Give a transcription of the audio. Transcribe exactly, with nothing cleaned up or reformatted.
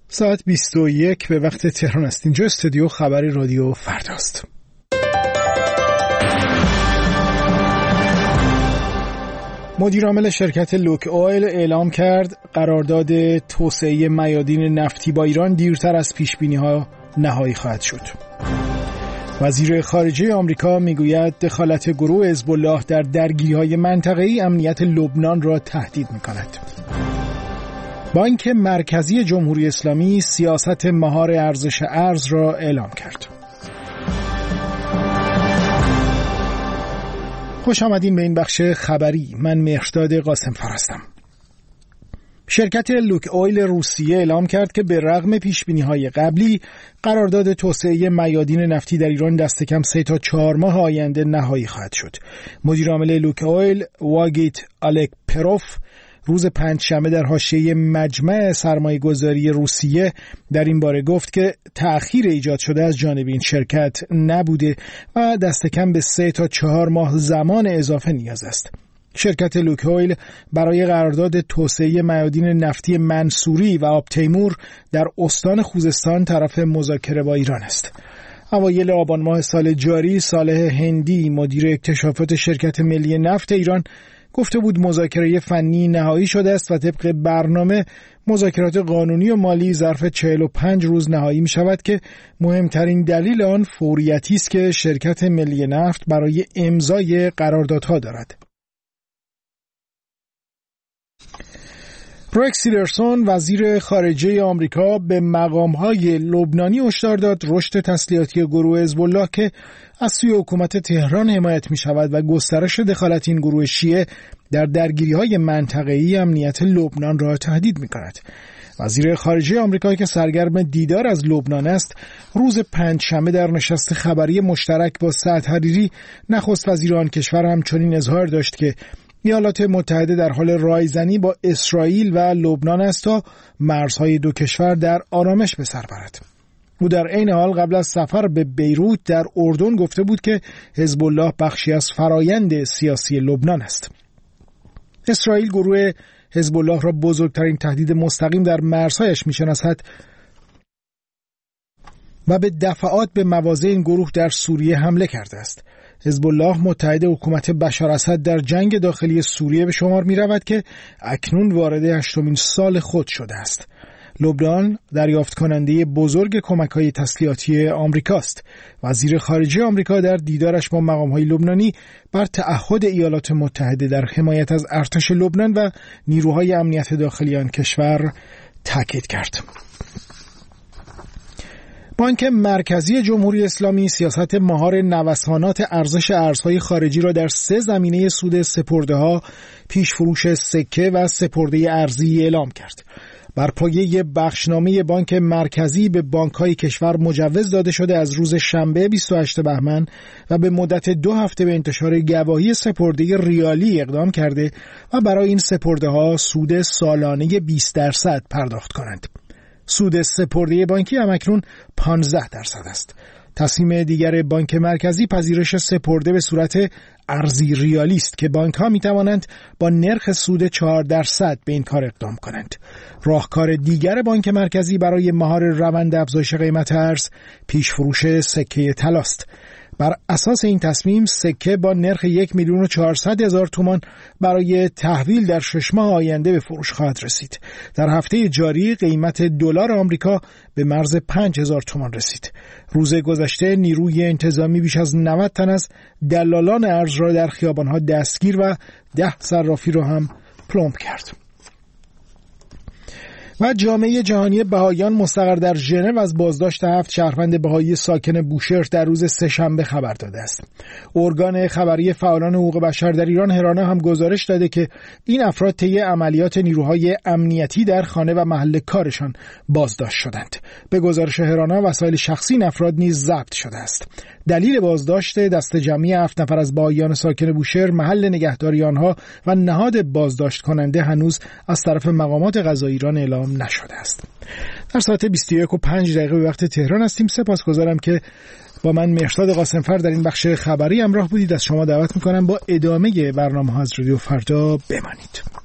ساعت بیست و یک به وقت تهران است. اینجا استودیو خبری رادیو فرداست. مدیر عامل شرکت لوک اویل اعلام کرد قرارداد توسعه میادین نفتی با ایران دیرتر از پیش‌بینی‌ها نهایی خواهد شد. وزیر خارجه آمریکا میگوید دخالت گروه حزب الله در درگیری‌های منطقه‌ای امنیت لبنان را تهدید می‌کند. بانک مرکزی جمهوری اسلامی سیاست مهار ارزش ارز را اعلام کرد. خوش آمدین به این بخش خبری. من مهرداد قاسم‌فر هستم. شرکت لوک اویل روسیه اعلام کرد که به رغم پیش‌بینی‌های قبلی قرارداد توسعه میادین نفتی در ایران دست کم سه تا چهار ماه آینده نهایی خواهد شد. مدیر عامل لوک اویل واگیت آلکپروف روز پنجشنبه در حاشیه مجمع سرمایه‌گذاری روسیه در این باره گفت که تأخیر ایجاد شده از جانب این شرکت نبوده و دست کم به سه تا چهار ماه زمان اضافه نیاز است. شرکت لوک اویل برای قرارداد توسعه میادین نفتی منصوری و آب تیمور در استان خوزستان طرف مذاکره با ایران است. اوایل آبان ماه سال جاری صالح هندی مدیر اکتشافات شرکت ملی نفت ایران گفته بود مذاکره فنی نهایی شده است و طبق برنامه مذاکرات قانونی و مالی ظرف چهل و پنج روز نهایی می شود که مهمترین دلیل آن فوریتی است که شرکت ملی نفت برای امضای قراردادها دارد. رکس تیلرسون وزیر خارجه آمریکا به مقام‌های لبنانی هشدار داد رشد تسلیحاتی گروه حزب الله که از سوی حکومت تهران حمایت می‌شود و گسترش دخالت این گروه شیعه در درگیری‌های منطقه‌ای امنیت لبنان را تهدید می‌کند. وزیر خارجه آمریکا که سرگرم دیدار از لبنان است، روز پنجشنبه در نشست خبری مشترک با سعد حریری نخست وزیر آن کشور همچنین اظهار داشت که ایالات متحده در حال رایزنی با اسرائیل و لبنان است تا مرزهای دو کشور در آرامش به سر برد. او در عین حال قبل از سفر به بیروت در اردن گفته بود که حزب الله بخشی از فرایند سیاسی لبنان است. اسرائیل گروه حزب الله را بزرگترین تهدید مستقیم در مرزهایش می‌شناسد و به دفعات به مواضع این گروه در سوریه حمله کرده است. حزب الله متحد حکومت بشار اسد در جنگ داخلی سوریه به شمار می رود که اکنون وارد هشتمین سال خود شده است. لبنان دریافت کننده بزرگ کمک‌های تسلیحاتی آمریکاست. وزیر خارجه آمریکا در دیدارش با مقام‌های لبنانی بر تعهد ایالات متحده در حمایت از ارتش لبنان و نیروهای امنیت داخلی آن کشور تاکید کرد. بانک مرکزی جمهوری اسلامی سیاست مهار نوسانات ارزش ارزهای خارجی را در سه زمینه سود سپرده‌ها، پیش فروش سکه و سپرده ارزی اعلام کرد. بر پایه بخشنامه بانک مرکزی به بانک‌های کشور مجوز داده شده از روز شنبه بیست و هشتم بهمن و به مدت دو هفته به انتشار گواهی سپرده ریالی اقدام کرده و برای این سپرده‌ها سود سالانه بیست درصد پرداخت کنند. سود سپرده بانکی هم اکنون پانزده درصد است. تصمیم دیگر بانک مرکزی پذیرش سپرده به صورت ارزی ریالی است که بانک‌ها می‌توانند با نرخ سود چهار درصد به این کار اقدام کنند. راهکار دیگر بانک مرکزی برای مهار روند افزایش قیمت ارز پیش فروش سکه طلا است. بر اساس این تصمیم سکه با نرخ یک میلیون و چهارصد هزار تومان برای تحویل در شش ماه آینده به فروش خواهد رسید. در هفته جاری قیمت دلار آمریکا به مرز پنج هزار تومان رسید. روز گذشته نیروی انتظامی بیش از نود تن از دلالان ارز را در خیابان‌ها دستگیر و ده صرافی را هم پلمب کرد. و جامعه جهانی بهائیان مستقر در ژنو از بازداشت هفت شهروند بهایی ساکن بوشهر در روز سه‌شنبه خبر داده است. ارگان خبری فعالان حقوق بشر در ایران هرانه هم گزارش داده که این افراد طی عملیات نیروهای امنیتی در خانه و محل کارشان بازداشت شدند. به گزارش هرانه وسایل شخصی این افراد نیز ضبط شده است. دلیل بازداشت دست جمعی هفت نفر از بهائیان ساکن بوشهر، محل نگهداری آنها و نهاد بازداشت کننده هنوز از طرف مقامات قضایی ایران اعلام نشده است. در ساعت بیست و یک و پنج دقیقه به وقت تهران هستیم. سپاسگزارم که با من مهرداد قاسم‌فر در این بخش خبری همراه بودید. از شما دعوت می‌کنم با ادامه برنامه‌ها از رادیو فردا بمانید.